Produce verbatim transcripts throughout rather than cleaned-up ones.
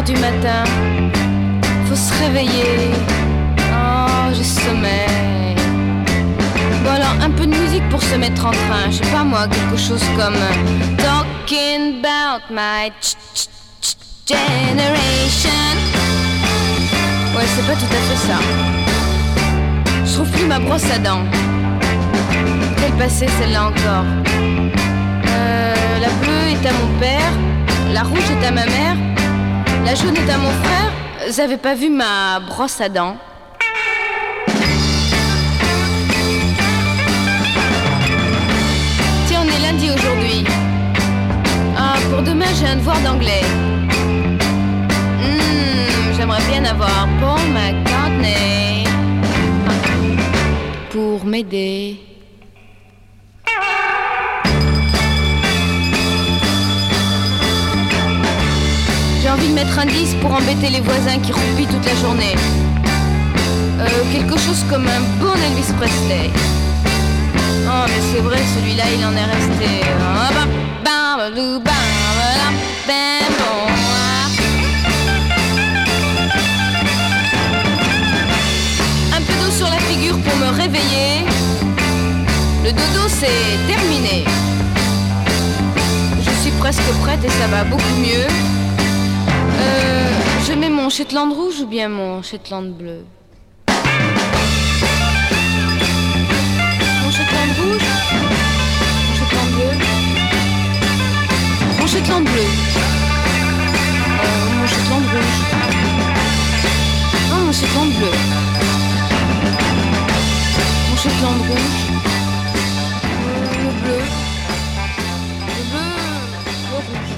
heures du matin, faut se réveiller. Oh, j'ai sommeil. Bon alors, un peu de musique pour se mettre en train. Je sais pas moi, quelque chose comme Talking about my ch ch ch generation. Ouais, c'est pas tout à fait ça. Je trouve plus ma brosse à dents. Quelle passée celle-là encore. Euh, la bleue est à mon père, la rouge est à ma mère, la jaune est à mon frère. Vous avez pas vu ma brosse à dents? Tiens, on est lundi aujourd'hui. Ah, pour demain j'ai un devoir d'anglais. Mmh, j'aimerais bien avoir Paul McCartney pour m'aider. J'ai envie de mettre un disque pour embêter les voisins qui roupillent toute la journée. Euh, quelque chose comme un bon Elvis Presley. Oh mais c'est vrai, celui-là il en est resté. Un peu d'eau sur la figure pour me réveiller. Le dodo c'est terminé. Je suis presque prête et ça va beaucoup mieux. Euh, je mets mon Shetland rouge ou bien mon Shetland bleu? Mon Shetland rouge? Mon Shetland bleu? Mon Shetland bleu? Euh, mon Shetland rouge? Non, mon Shetland bleu? Mon Shetland rouge? Euh, le bleu? Le bleu? Le rouge?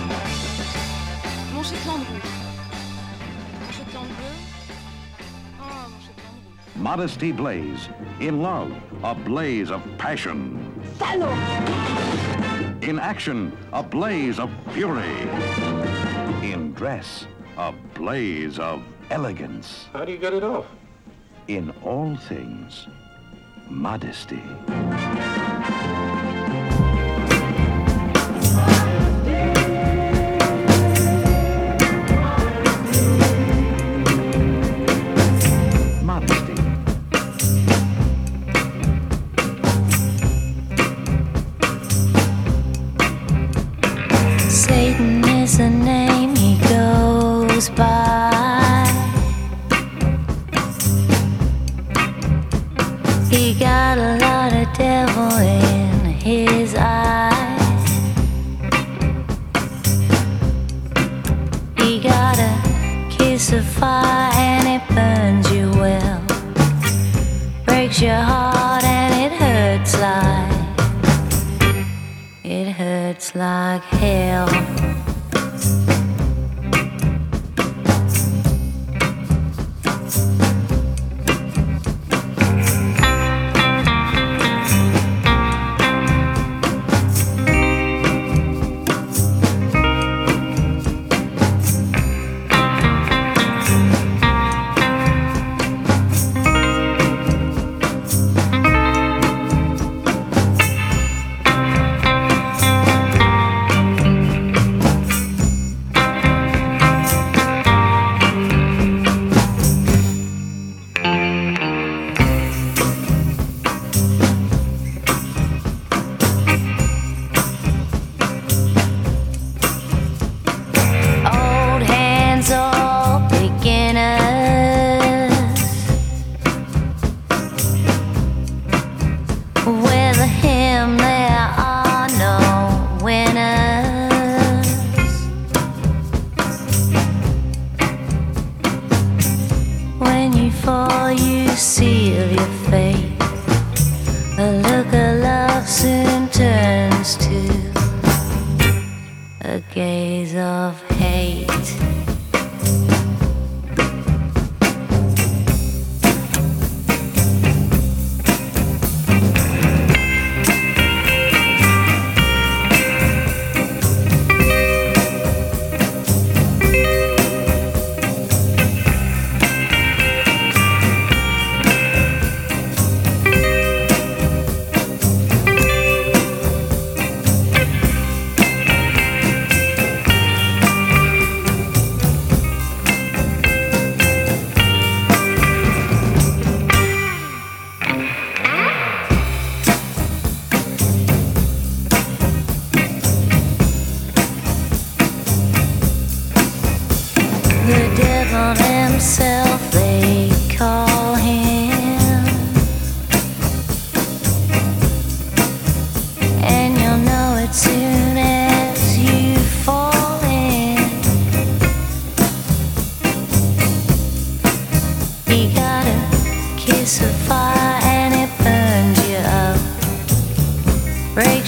Mon Shetland rouge. Mon Shetland bleu. Ah, mon Shetland rouge. Modesty Blaze. In love, a blaze of passion. Salaud! In action, a blaze of fury. In dress, a blaze of elegance. How do you get it off? In all things, modesty. Satan is the name he goes by. He got a lot of devil in his eyes. He got a kiss of fire and it burns you well. Breaks your heart and it hurts like It hurts like hell.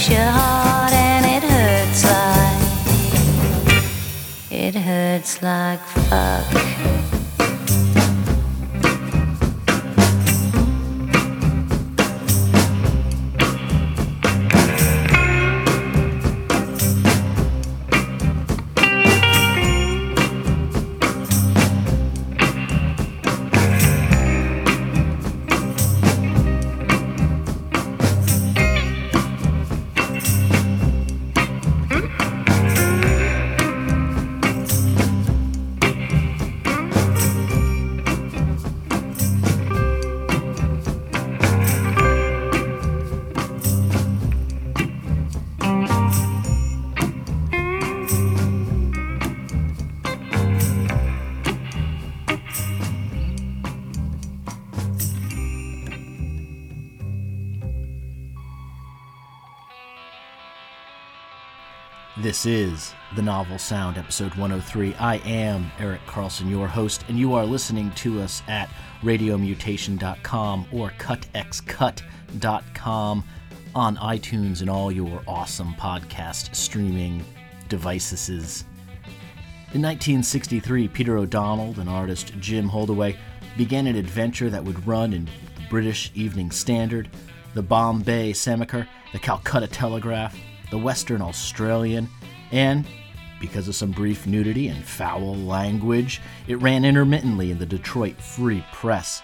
breaks your heart and it hurts like, it hurts like fuck. This is The Novel Sound, episode one oh three. I am Eric Carlson, your host, and you are listening to us at radio mutation dot com or cut x cut dot com on iTunes and all your awesome podcast streaming devices. In nineteen sixty-three, Peter O'Donnell and artist Jim Holdaway began an adventure that would run in the British Evening Standard, the Bombay Semaker, the Calcutta Telegraph, the Western Australian, and, because of some brief nudity and foul language, it ran intermittently in the Detroit Free Press.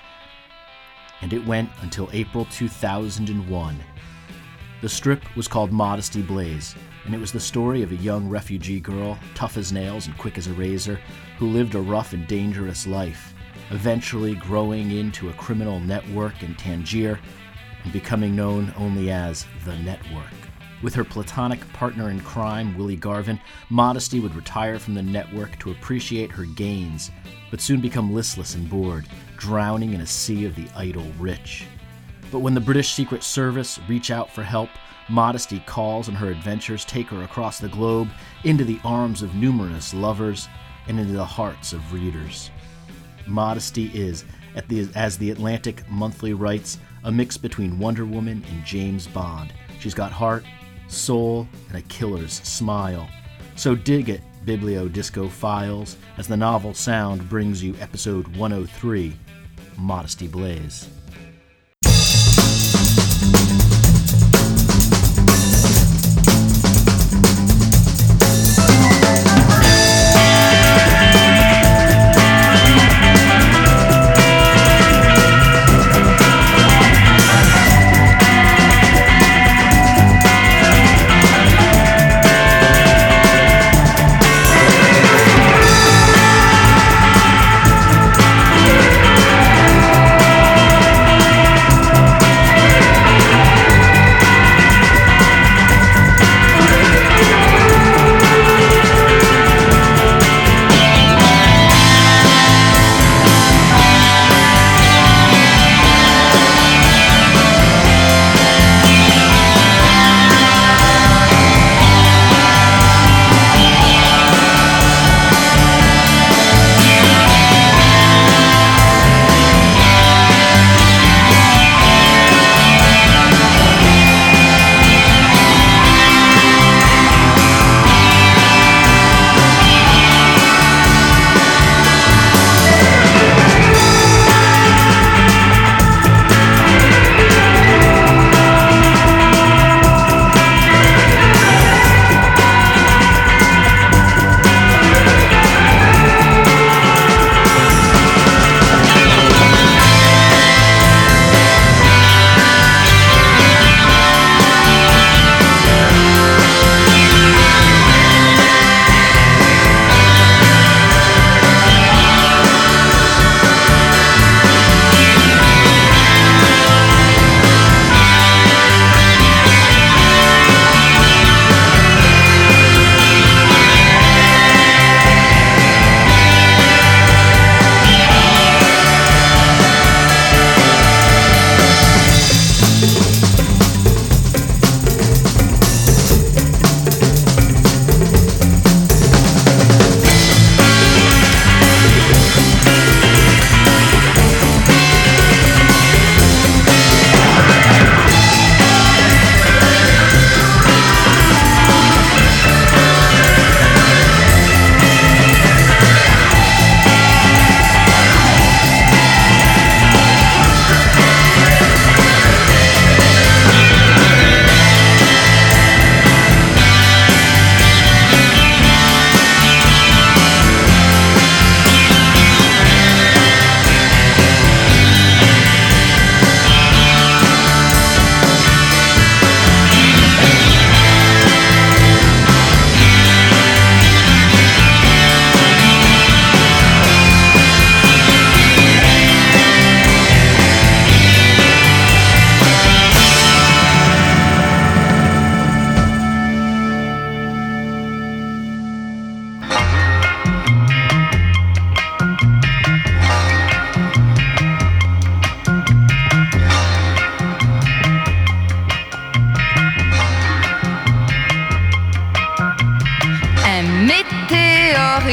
And it went until April two thousand one. The strip was called Modesty Blaise, and it was the story of a young refugee girl, tough as nails and quick as a razor, who lived a rough and dangerous life, eventually growing into a criminal network in Tangier and becoming known only as the Network. With her platonic partner in crime, Willie Garvin, Modesty would retire from the network to appreciate her gains, but soon become listless and bored, drowning in a sea of the idle rich. But when the British Secret Service reach out for help, Modesty calls and her adventures take her across the globe, into the arms of numerous lovers, and into the hearts of readers. Modesty is, at the, as the Atlantic Monthly writes, a mix between Wonder Woman and James Bond. She's got heart, soul, and a killer's smile. So dig it, Biblio Disco Files, as The Novel Sound brings you episode one oh three, Modesty Blaise.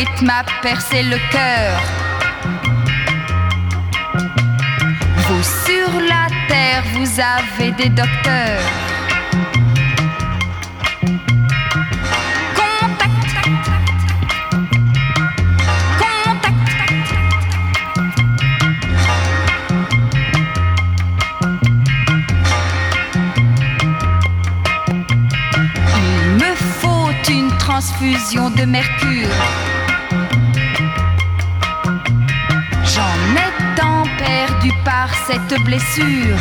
rythme a percé le cœur. Vous sur la terre, vous avez des docteurs. Transfusion de mercure. J'en ai tant perdu par cette blessure.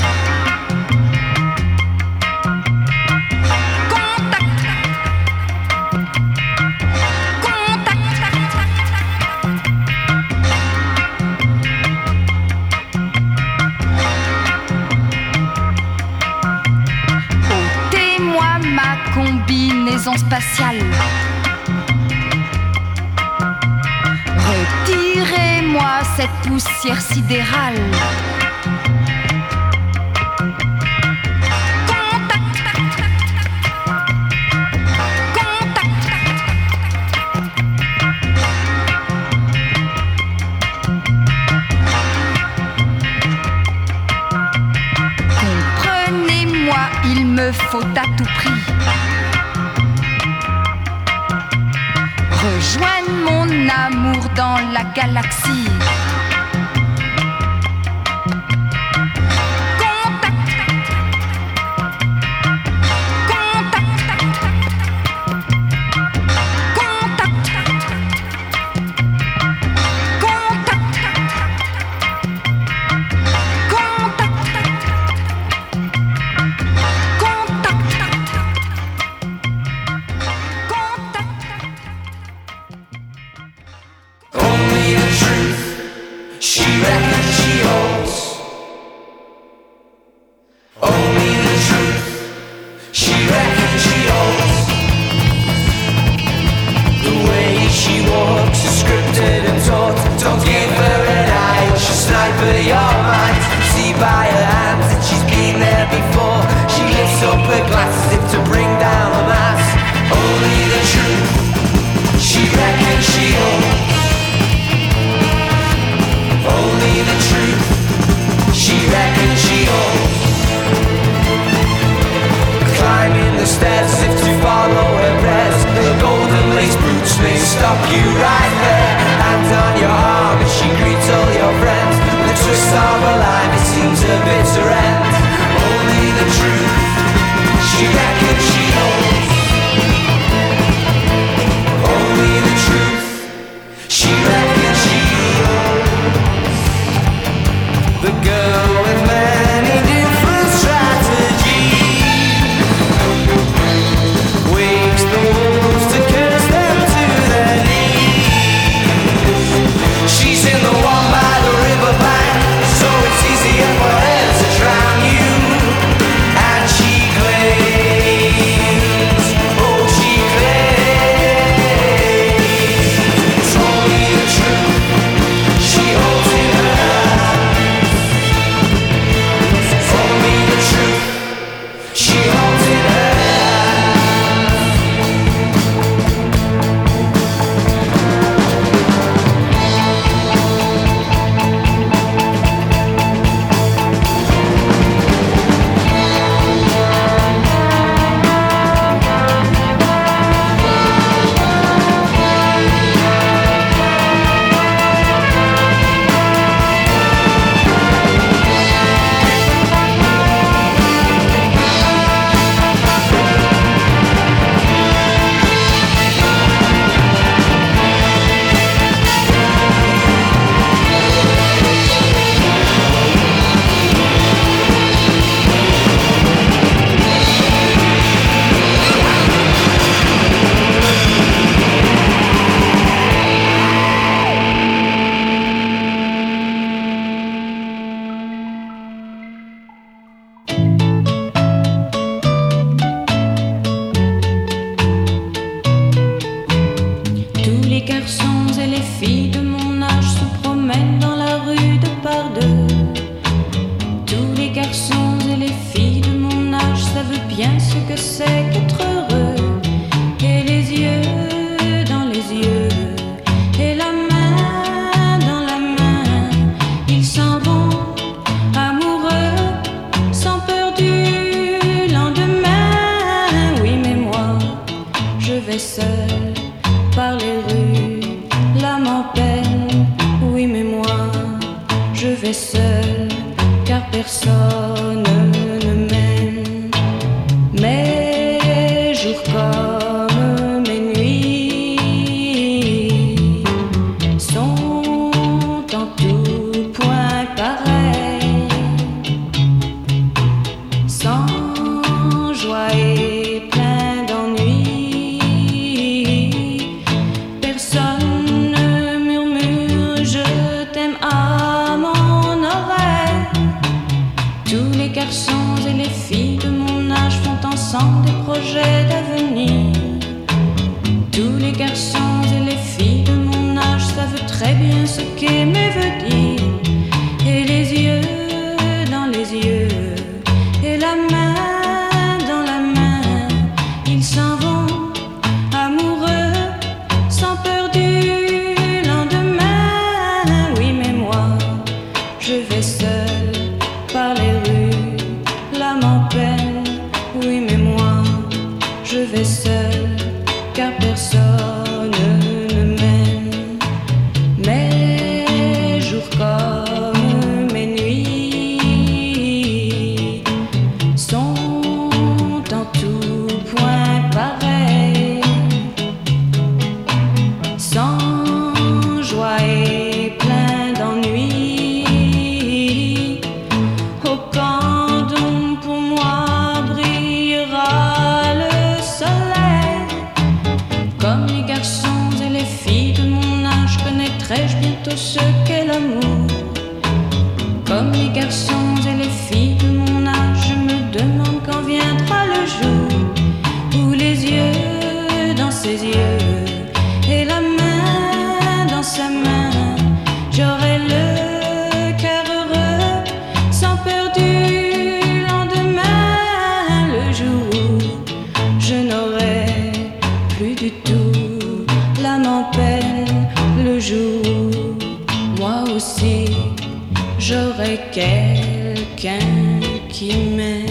Contact. Contact. Ôtez-moi ma combinaison spatiale. Retirez-moi cette poussière sidérale. Contact. Contact. Comprenez-moi, il me faut à tout prix rejoindre mon amour dans la galaxie. Contact. Contact. Contact. Contact. bien ce que c'est qu'être heureux, et les yeux dans les yeux, ensemble des projets d'avenir. Tous les garçons et les filles de mon âge savent très bien ce qu'aimer veut dire. Et les yeux dans les yeux, et la main dans la main, ils s'en vont amoureux, sans peur du lendemain. Oui, mais moi, je vais seul par les rues, l'âme en peine. Oui, mais moi, je vais seul, car personne ne m'aime. Mes jours comme mes nuits sont en tout point pareils, sans joie et plein d'ennui. Au camp d'ombre pour moi brillera le soleil. Comme les garçons et les filles de mon âge, connaîtrai-je bientôt ce qu'est l'amour. Comme les garçons et les filles de mon âge, je me demande quand viendra le jour où les yeux dans ses yeux et la main dans sa main, j'aurai le cœur heureux, sans peur du lendemain. Le jour où je n'aurai plus du tout l'âme en peine, le jour où moi aussi j'aurai quelqu'un qui m'aime.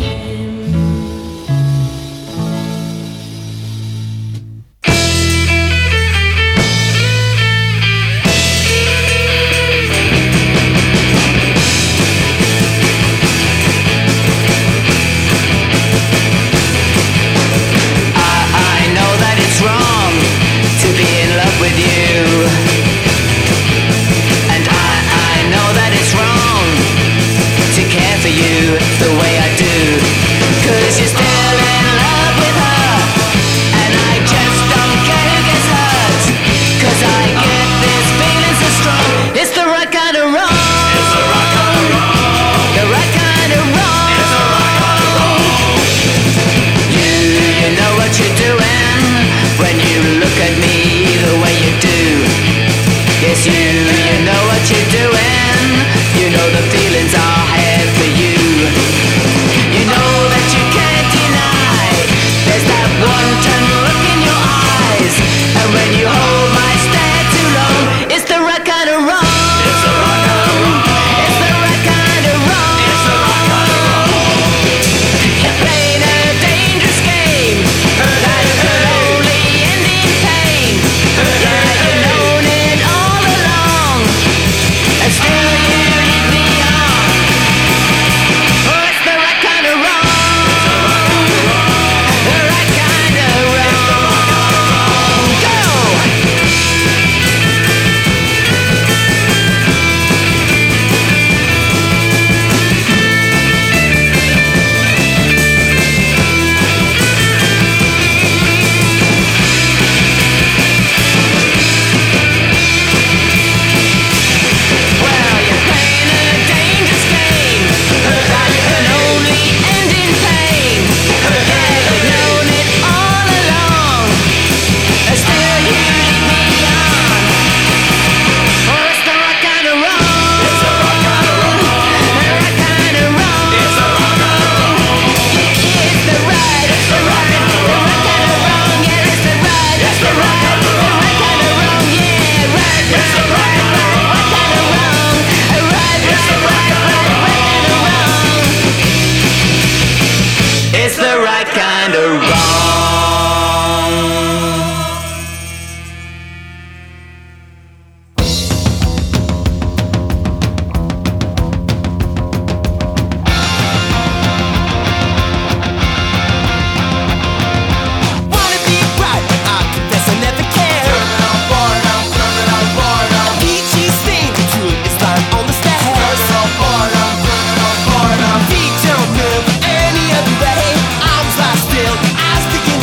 The way I do, 'cause you're still in love with her, and I just don't care who gets hurt, 'cause I get this feeling so strong. It's the right kind of wrong. It's the right kind of wrong. The right kind of wrong. It's the right kind of wrong. You, you know what you're doing when you look at me the way you do. Yes, you, you know what you're doing. You know the feelings I have for you. You know that you can't deny there's that one-time look in your eyes, and when you hold my stare too long, it's the right kind of wrong. It's the right kind of wrong. It's the right kind of wrong. It's the right kind of wrong. You're playing a dangerous game that could only end in pain. Yeah, you've known it all along, and still you lead me on. Oh, it's the right kind of wrong. The right kind of wrong. Go! Well, you're playing a dangerous game that can only end in pain. Yeah, you've known it all along, and still you lead me on. Oh, it's the right kind of wrong. It's the right kind of wrong. The right kind of wrong. It's the right kind of wrong. Yeah, it's the right, it's the right, the right kind of wrong. Yeah, it's the right, it's the right, the right kind of wrong. Yeah, right, right, right, right, right kind of wrong. Right, right, right, right, right kind of wrong. It's the right kind of wrong. Wanna be right, I confess I never cared. Turn it on, boy, now, turn it on, boy, now. Peachy stain, the truth is lying on the stairs. Turn it on, boy, now, turn it on, boy, now. Feet don't move any other way. Arms lie still, eyes begin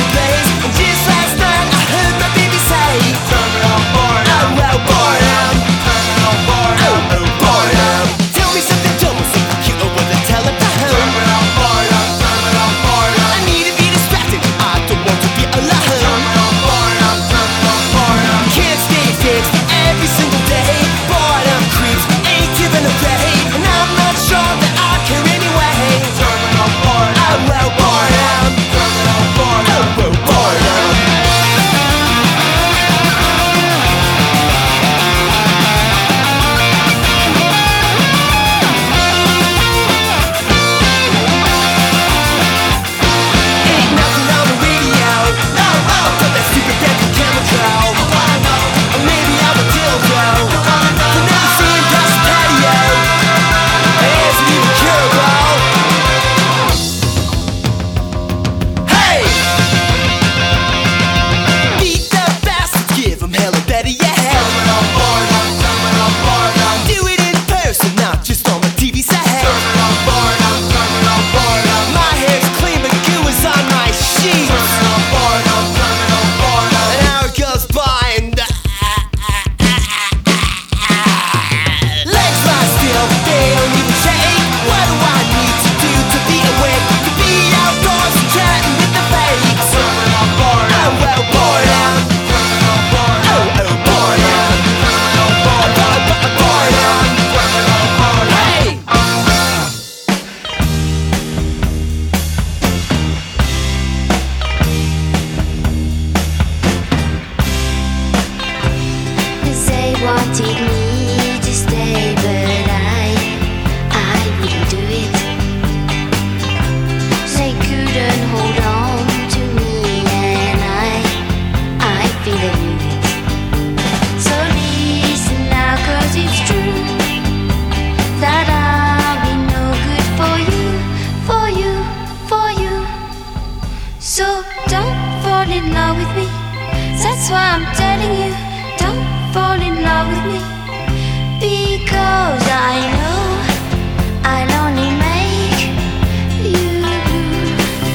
So don't fall in love with me. That's why I'm telling you, don't fall in love with me. Because I know I'll only make you blue.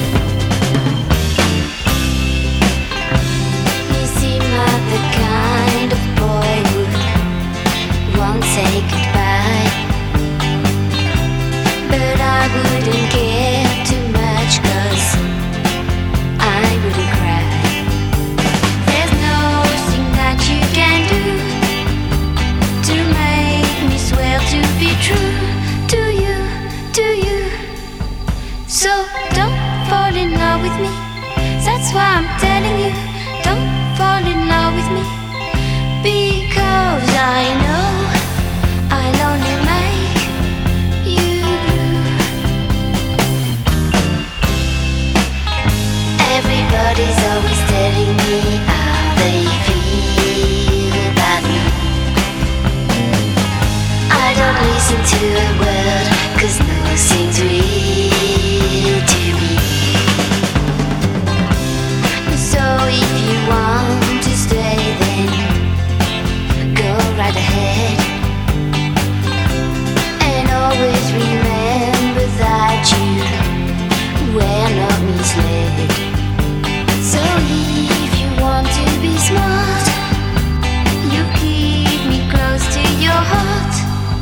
You seem like the kind of boy who won't say goodbye, but I wouldn't care too much, 'cause I wouldn't cry. There's nothing that you can do to make me swear to be true to you, to you. So don't fall in love with me. That's why I'm telling you, don't fall in love with me. Because I know I'll only make you blue. Everybody's always telling me how they feel about me. I don't listen to a word, 'cause nothing's real to me. So if you want to stay, then go right ahead. And always remember that you were not misled. So if you want to be smart, you keep me close to your heart.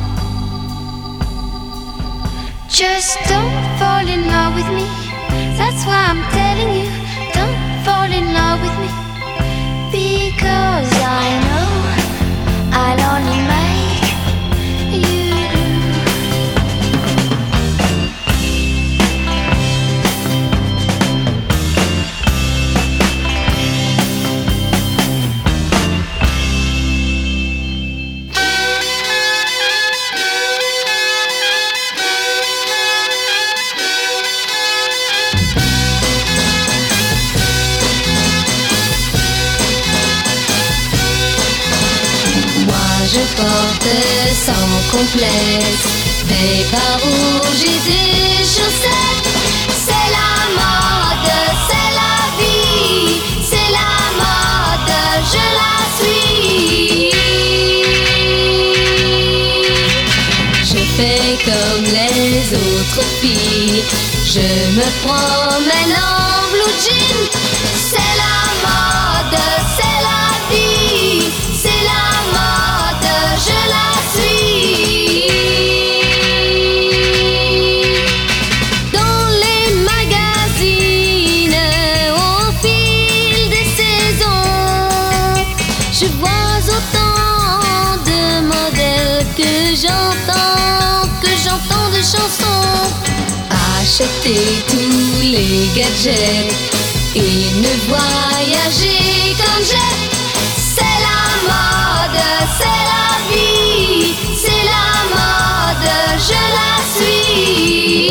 Just don't fall in love with me. That's why I'm telling you, don't fall in love with me. Because I know I'll only make you blue. Je porte sans complexe des pas rouges et des chaussettes. C'est la mode, c'est la vie, c'est la mode, je la suis. Je fais comme les autres filles, je me promène en blue jean. C'est la mode, c'est la vie, c'est la mode, je la suis. Dans les magazines, au fil des saisons, je vois autant de modèles que j'entends, que j'entends de chansons. Acheter tous les gadgets et ne voyager comme j'ai. C'est la mode, c'est la vie, c'est la mode, je la suis.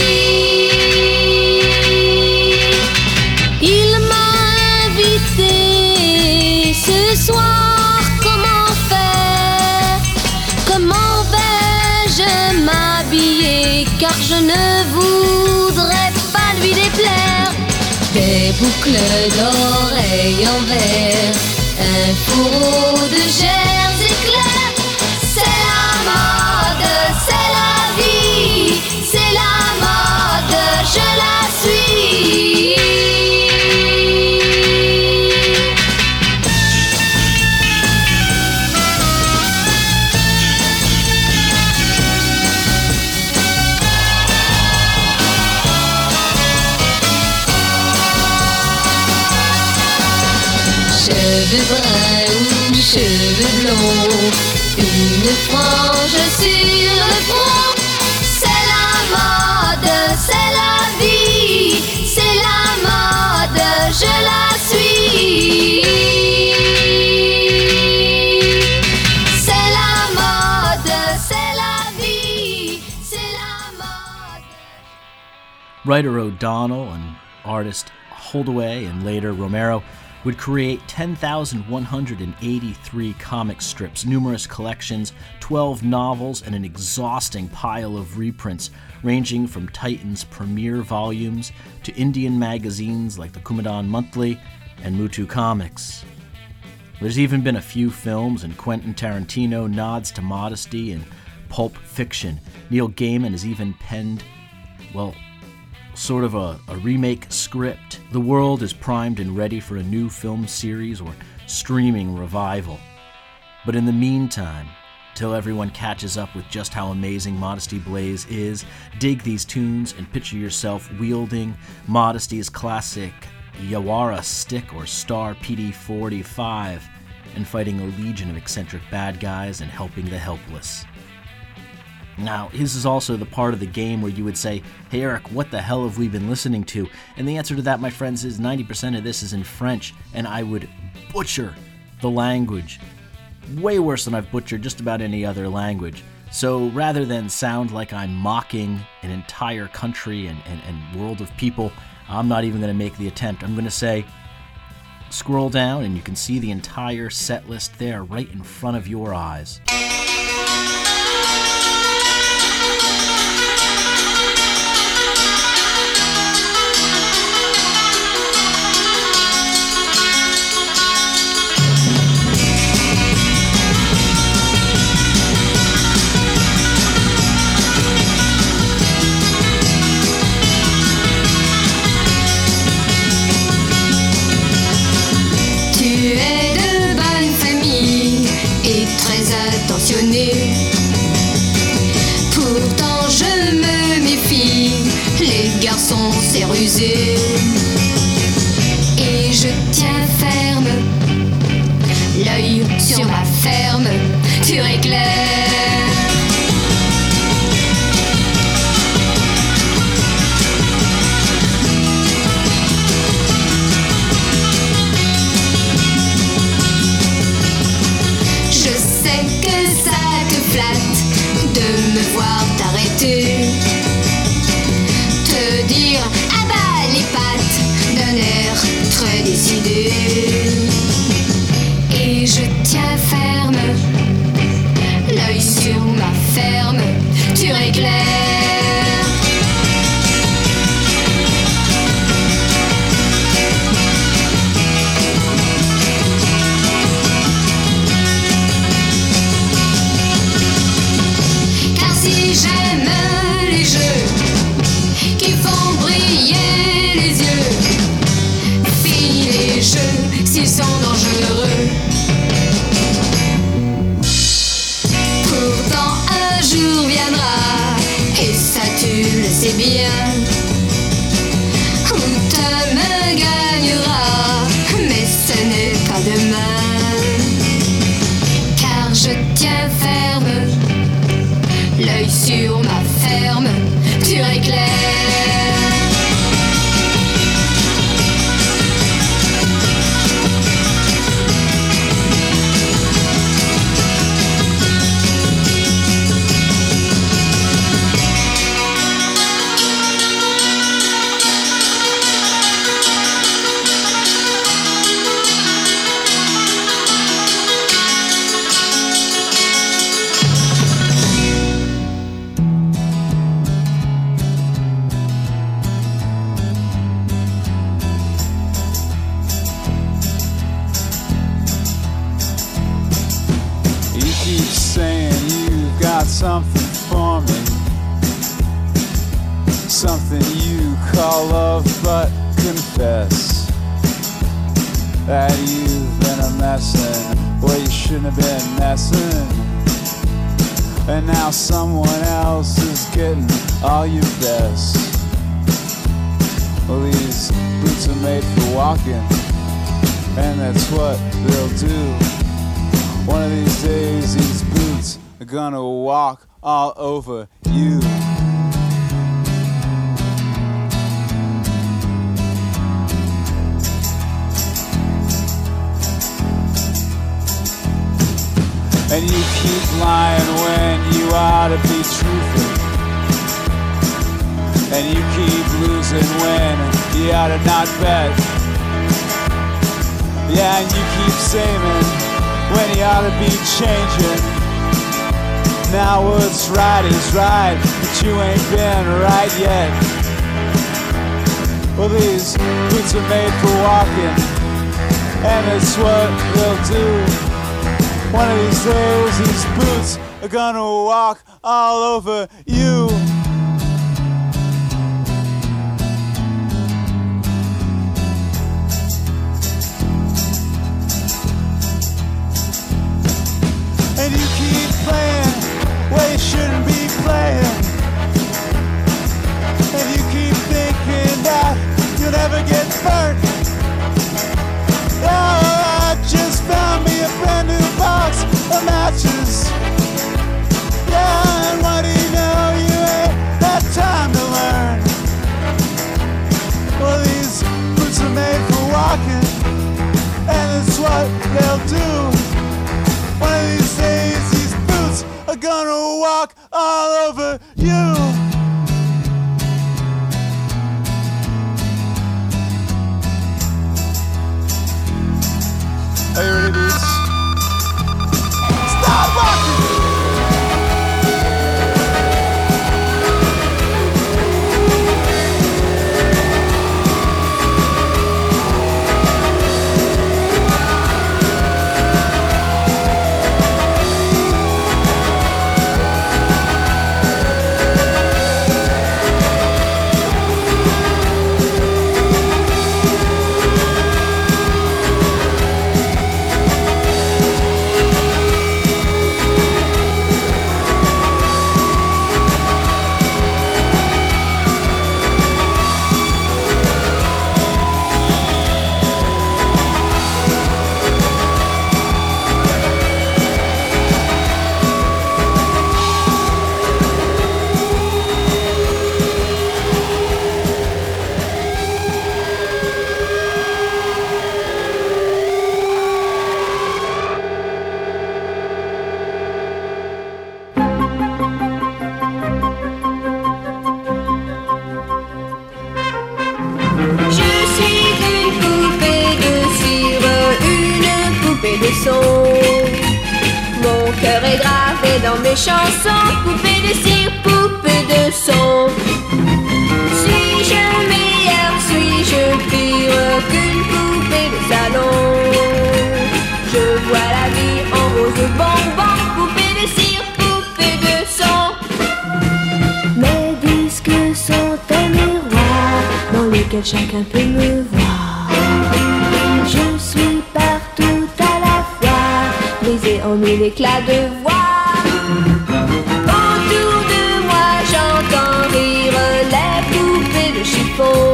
Il m'a invité ce soir, comment faire? Comment vais-je m'habiller? Car je ne voudrais pas lui déplaire. Des boucles d'oreilles en verre, un fourreau de germes éclairs. C'est la mode, c'est la vie, c'est la mode, je la suis. Cheveux bruns ou cheveux blonds, une frange sur le front. C'est la mode, c'est la vie, c'est la mode, je la suis. C'est la mode, c'est la vie, c'est la mode. Writer O'Donnell and artist Holdaway and later Romero would create ten thousand one hundred eighty-three comic strips, numerous collections, twelve novels, and an exhausting pile of reprints, ranging from Titan's premiere volumes to Indian magazines like the Kumadan Monthly and Mutu Comics. There's even been a few films, and Quentin Tarantino nods to modesty and Pulp Fiction. Neil Gaiman has even penned, well, sort of a, a remake script. The world is primed and ready for a new film series or streaming revival. But in the meantime, till everyone catches up with just how amazing Modesty Blaze is, dig these tunes and picture yourself wielding Modesty's classic Yawara stick or Star P D forty-five and fighting a legion of eccentric bad guys and helping the helpless. Now, this is also the part of the game where you would say, hey Eric, what the hell have we been listening to? And the answer to that, my friends, is ninety percent of this is in French, and I would butcher the language. Way worse than I've butchered just about any other language. So rather than sound like I'm mocking an entire country and, and, and world of people, I'm not even going to make the attempt. I'm going to say, scroll down and you can see the entire set list there right in front of your eyes. Pourtant je me méfie, les garçons c'est rusé. Et je tiens ferme, l'œil sur ma ferme, tu éclaires. Je sais que ça te flatte de me voir t'arrêter, te dire ah bah les pattes d'un air très décidé. Et je tiens ferme, l'œil sur ma ferme, tu éclaires. J'aime les jeux qui font briller les yeux. Fini les jeux s'ils sont dangereux. Pourtant un jour viendra, et ça tu le sais bien, où ta main gagnera, mais ce n'est pas demain. Car je tiens ferme, l'œil sur ma ferme, tu éclaires. Something for me, something you call love, but confess that you've been a messin' where you shouldn't have been messin', and now someone else is getting all your best. Well, these boots are made for walking, and that's what they'll do. One of these days, these boots are gonna walk all over you. And you keep lying when you ought to be truthful. And you keep losing when you ought to not bet. Yeah, and you keep saving when you ought to be changing. Now what's right is right, but you ain't been right yet. Well, these boots are made for walking, and it's what they'll do. One of these days, these boots are gonna walk all over you. And you keep playing where you shouldn't be playing. And you keep thinking that you'll never get burnt. Oh, I just found me a brand new box of matches. Yeah, and what do you know, you ain't had time to learn. Well, these boots are made for walking, and it's what they'll do. One of these days, these boots are gonna walk all over you. Are you ready, Boots? Stop walking! Mon cœur est gravé dans mes chansons, poupée de cire, poupée de son. Suis-je meilleure, suis-je pire qu'une poupée de salon? Je vois la vie en rose bonbon, poupée de cire, poupée de son. Mes disques sont un miroir dans lequel chacun peut me voir. Je suis partout à la fois, brisée en mille éclats de voix. Autour de moi j'entends rire les poupées de chiffon,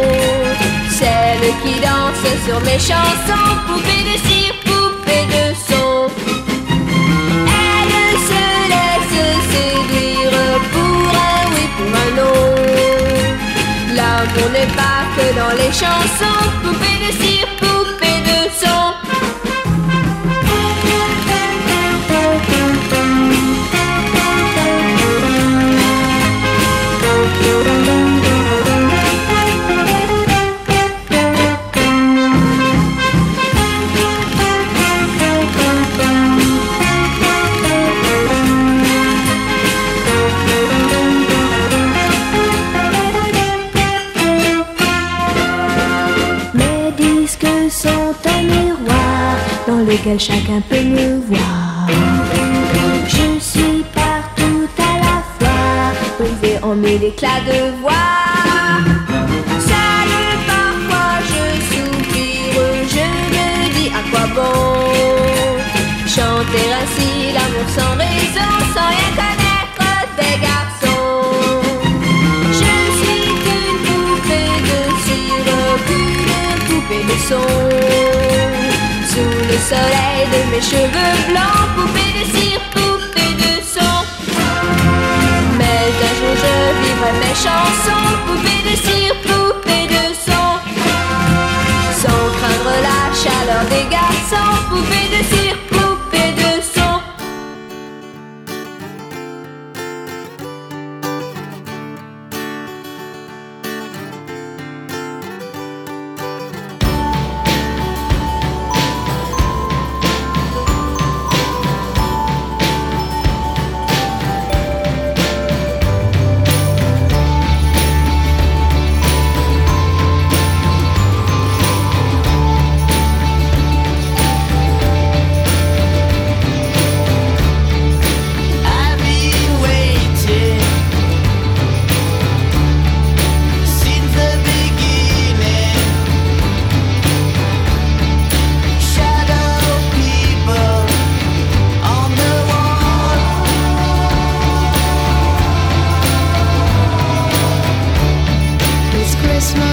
celles qui dansent sur mes chansons, poupées de cire, poupées de son. Elles se laissent séduire pour un oui, pour un non. L'amour n'est pas que dans les chansons, poupées de cire, poupées de son. Lequel chacun peut me voir. Je suis partout à la fois, brisée en mille éclats de voix. Seule parfois je soupire, je me dis à quoi bon chanter ainsi l'amour sans raison, sans rien connaître des garçons. Je suis qu'une poupée de cire, qu'une poupée de son. Sous le soleil de mes cheveux blancs, poupée de cire, poupée de son. Mais un jour je vivrai mes chansons, poupée de cire, poupée de son. Sans craindre la chaleur des garçons, poupée de cire, poupée de son.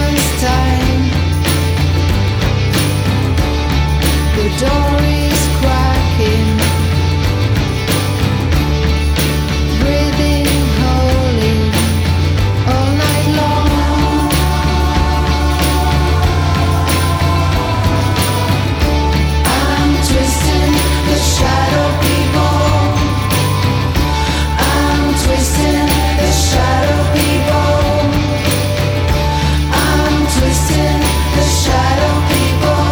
Christmas time. The door is cracking, breathing holy all night long. I'm twisting the shadow people. I'm twisting the shadow people. I'm twisting the shadow people.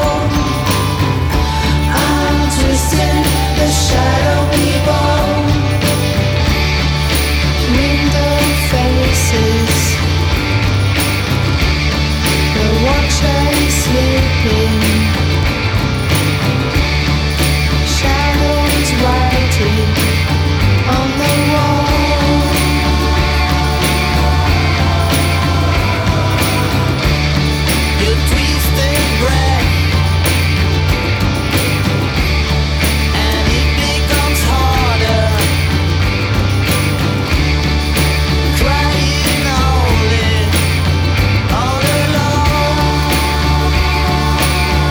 I'm twisting the shadow people. Window faces, the watcher is sleeping. Shadows writing on the wall. Your twisted breath, and it becomes harder. Crying only all alone.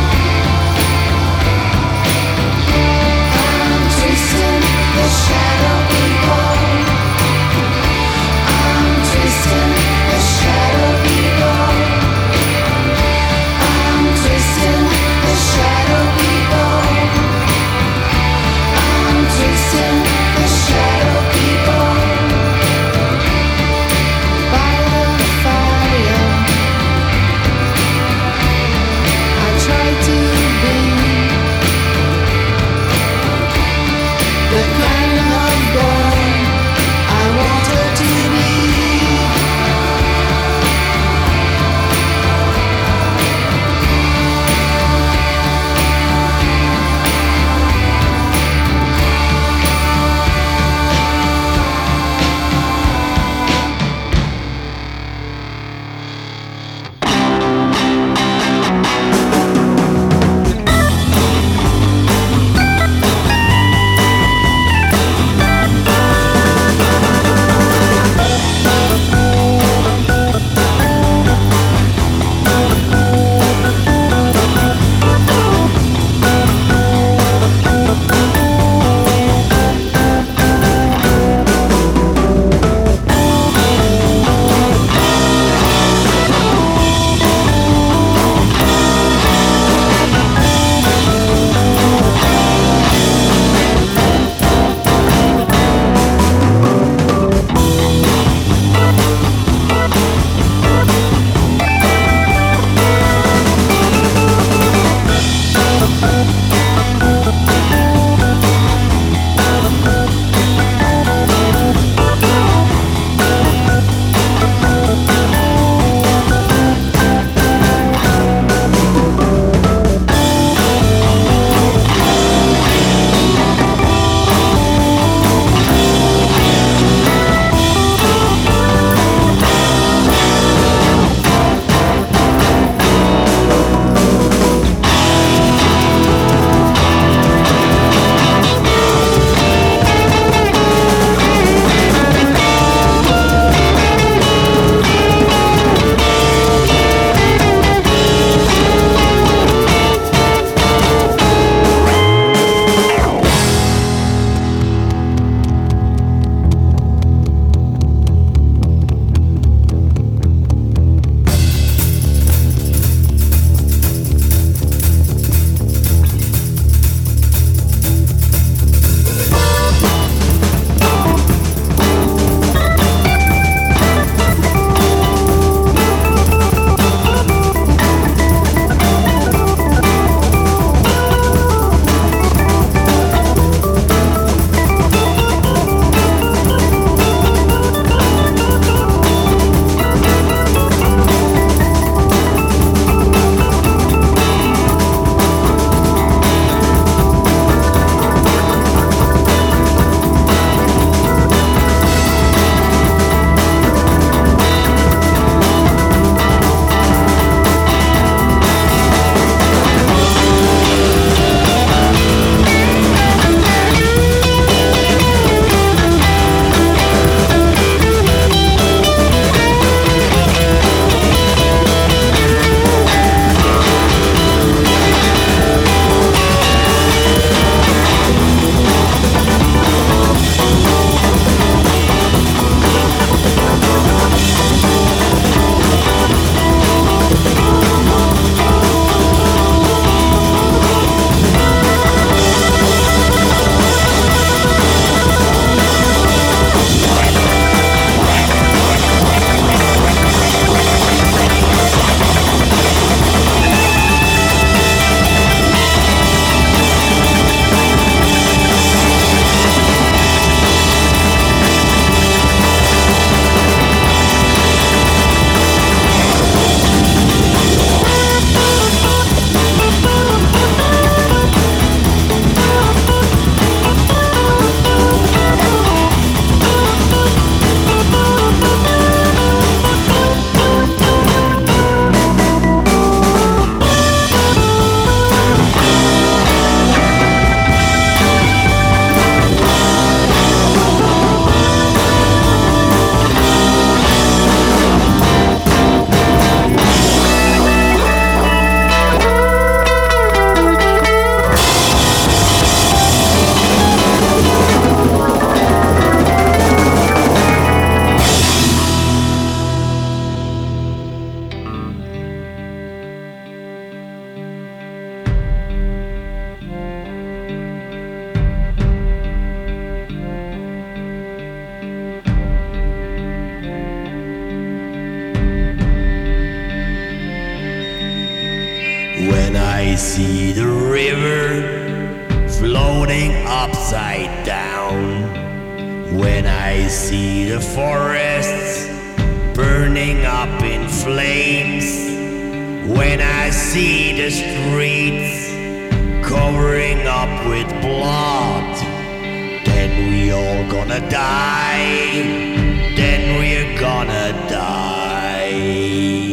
When I see the river floating upside down, when I see the forests burning up in flames, when I see the streets covering up with blood, then we all gonna die, then we're gonna die.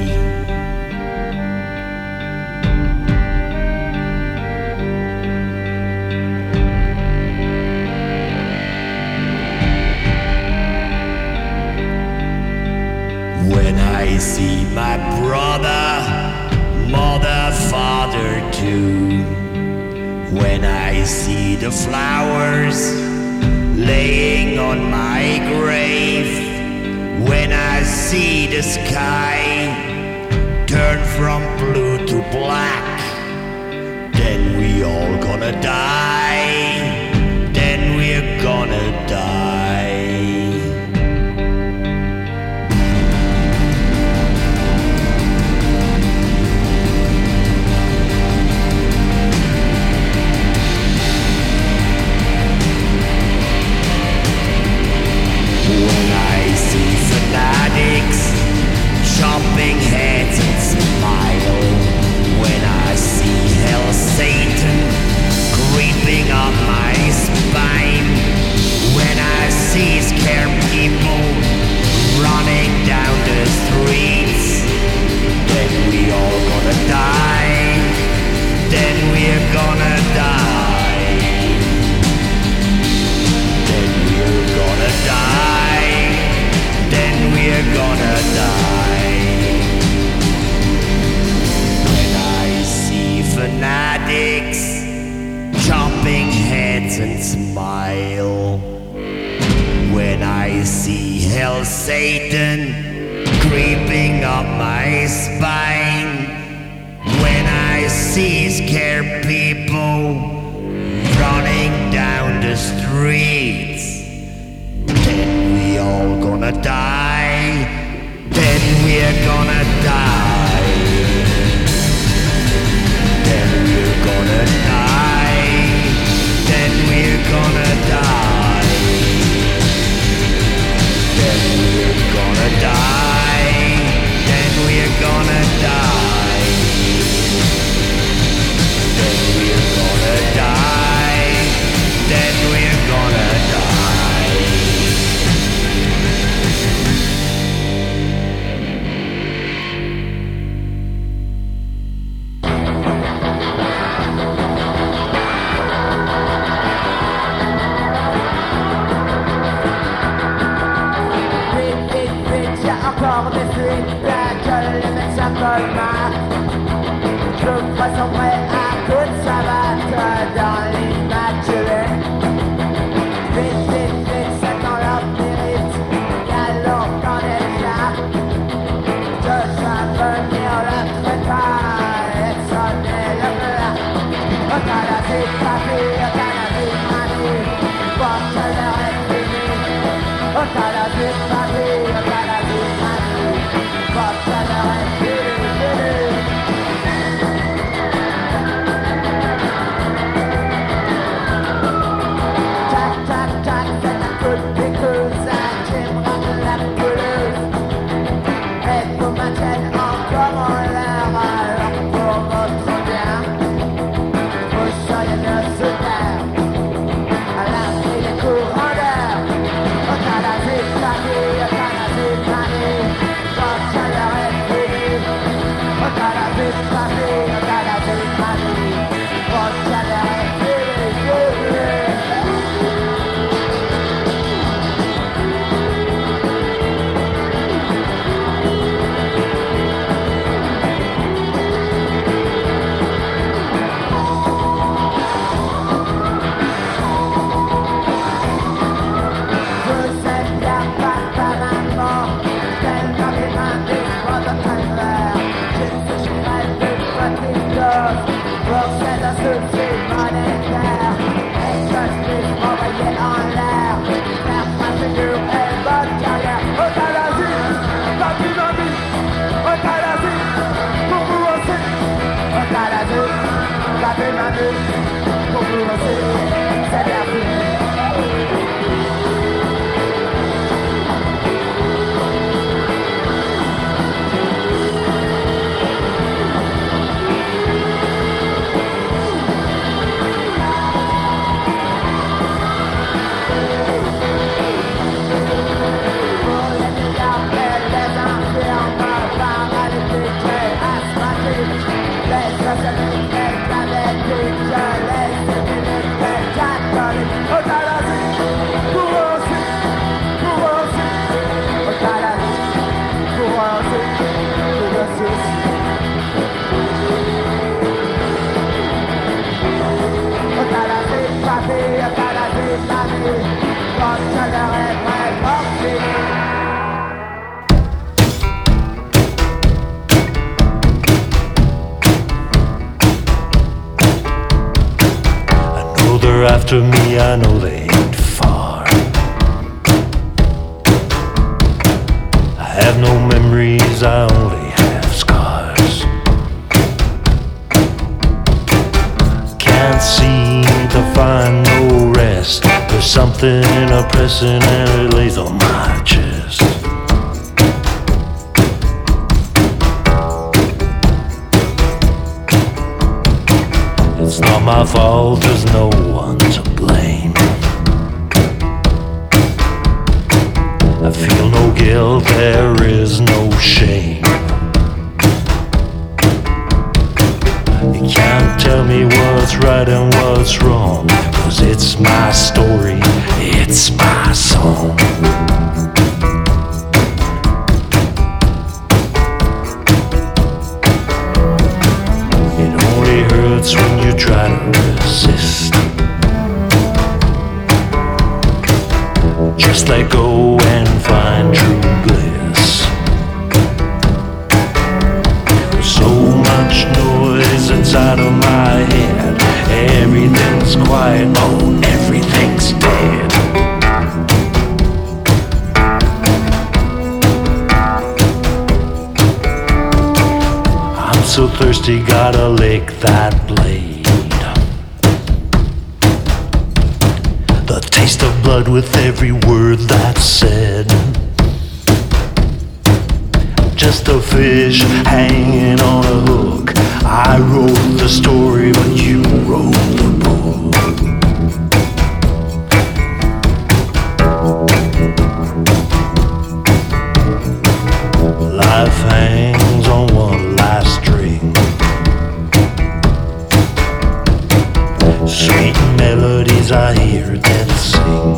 When I see my brother, mother, father too, when I see the flowers laying on my grave, when I see the sky turn from blue to black, then we all gonna die, then we're gonna die. When I see fanatics chopping heads and smile, when I see hell Satan creeping up my spine, when I see scared people running down the streets, then we all gonna die, then we're gonna die, then we're gonna die, then we're gonna die. When I see fanatics chopping heads and smile, when I see hell Satan creeping up my spine, when I see scared people running down the streets, then we all gonna die, then we're gonna die, then we're gonna die, then we're gonna die, then we're gonna die, then we're gonna die, then we're gonna die, then we're gonna die. Vite, vite, vite, y'a encore des fuites, bien que les médecins colmarent. Je ferai sombrer à coup de savate dans l'immaculé. Vite, vite, vite, c'est dans leur mérite, y'a longtemps déjà. Je sens venir le trépas et sonner le plat. Euthanasie, papy, euthanasie, mamie, pense que l'heure est finie. Euthanasie, papy, euthanasie, mamie, pense que l'heure est finie, finie. Tac, tac, tac, c'est un coup de piqueuse, un qui me rend la couleuse. Et vous maintiennent encore en l'air, alors pour votre bien, vous soyez mieux sous terre, à l'infini des courants d'air. Euthanasie, papy, euthanasie, mamie, pense que l'heure est finie. Euthanasie, papy, euthanasie, mamie, pense que l'heure est finie, finie. Je sais bien, papa, maman, tellement les mains des fois de calvaire. Je souffrirai de fatigue d'os pour cette souci monétaire. Et que je puisse m'envoyer en l'air, faire ma figure et bonne carrière. Euthanasie, papy, mamie, euthanasie, pour vous aussi. vu, pour vous aussi, c'est bien fini. After me, I know they ain't far. I have no memories, I only have scars. Can't seem to find no rest. There's something oppressing and it lays on my chest. It's not my fault, there's no one to blame. I feel no guilt, there is no shame. You can't tell me what's right and what's wrong, 'cause it's my story, it's my song. When you try to resist, just let go and find true bliss. There's so much noise inside of my head. Everything's quiet, oh, everything's dead. I'm so thirsty, gotta lick that blade. The taste of blood with every word that's said. Just a fish hanging on a hook. I wrote the story, but you wrote the book. Life hangs on one last string. Sweet melodies I hear them sing.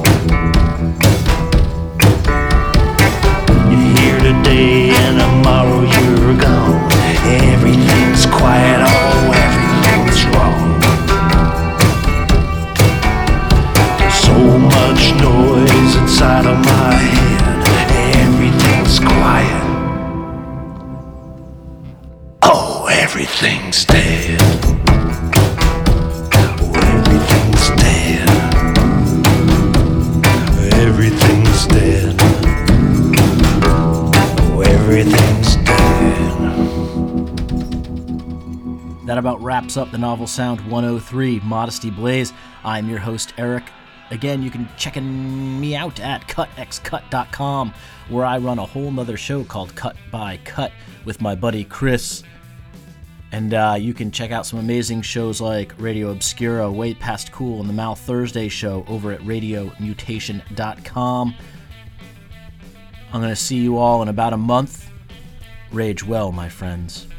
You're here today and tomorrow you're gone. Everything's quiet, oh, everything's wrong. There's so much noise inside of my head. Everything's quiet. Oh, everything's dead. Everything's dead. Everything's dead. Oh, everything's dead. That about wraps up the Novel Sound one oh three, Modesty Blaze. I'm your host, Eric. Again, you can check me out at cut x cut dot com, where I run a whole nother show called Cut by Cut with my buddy Chris. And uh, you can check out some amazing shows like Radio Obscura, Way Past Cool, and the Mal Thursday show over at radio mutation dot com. I'm going to see you all in about a month. Rage well, my friends.